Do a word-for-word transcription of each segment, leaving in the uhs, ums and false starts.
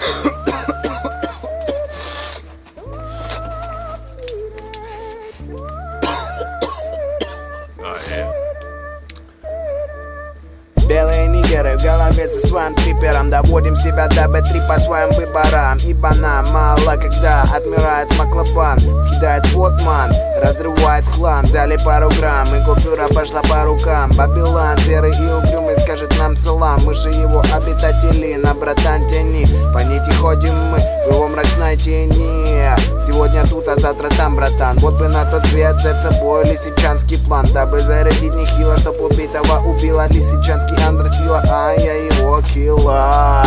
Белые нигеры в голове со своим трипером доводим себя до бэ три по своим выборам. Ибо нам мало когда отмирает маклопан, кидает потман, разрывает хлам. Взяли пару грамм и купюра пошла по рукам. Бабилан серый и угрюмый скажет нам салам. Мы же его обитатели, на братан тяни. По нити ходим мы в его мрачной тени. Сегодня тут, а завтра там, братан. Вот бы на тот свет взять с собой лисичанский план, дабы зарядить нехило, чтоб убитого убила лисичанский Андросила, а я его килла.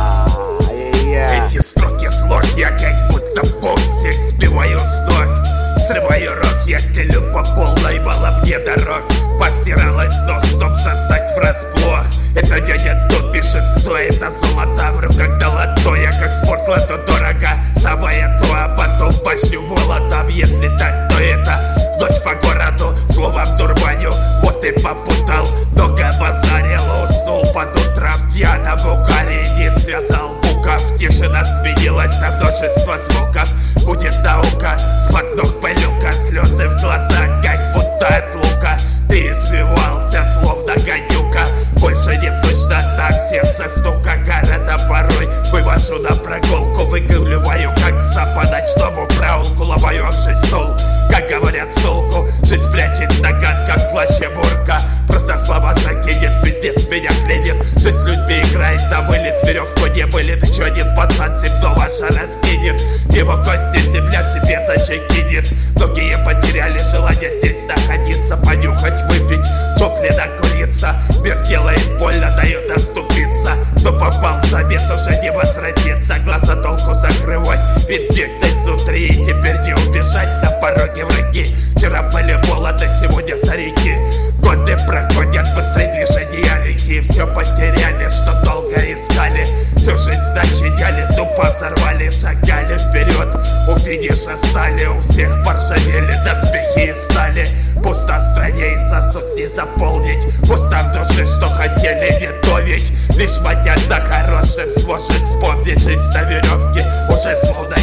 Эти строки слог, я как будто боксик сбиваю с ног. Срываю рог, я стелю по полной баловне дорог. Постиралась нож, чтоб застать врасплох. Это дядя тот пишет, кто это. Золота в руках долотое, как спорт лото дорого. Самое то, а потом башню молотом. Если так, то это в ночь по городу словом дурманю. Вот и попутал, много базарил. Уснул под утро в пьяном угаре. Не связал букв, тишина сменилась на множество звуков. Будет наука, с-под ног пылюка. Слезы в глазах, как будто от лука. Ты извивался, словно гадюка. Больше не слышно так сердце стука города порой. Вывожу на прогулку, выгуливаю как пса по ночному проулку. Ломаю об жизнь стул, как говорят, с толку. Жизнь прячет наган, как в плаще бурка. Просто слова закинет, пиздец меня клинит. Жизнь с людьми играет на вылет. Веревку не вылет, еще один пацан земного шара скинет. Его кости земля в себе зачекинет. Многие потеряли желание здесь находиться. Понюхать, выпить, сопли накуриться. Мир делает больно, дает оступиться. Но попал в замес, уже не возвратится. Глаза толку закрывать, ведь некто изнутри. И теперь не убежать, на пороге враги. Вчера были молоды, сегодня старики. Годы проходят, быстрее движения реки. Все потеряли, что долго искали. Всю жизнь начиняли, тупо взорвали. Шагали вперед, у финиша стали. У всех поржавели доспехи и стали. Пусто в стране и сосуд не заполнить. Пусто в душе, что хотели готовить. Лишь маньяк на хорошем сможет вспомнить. Жизнь на веревке уже словно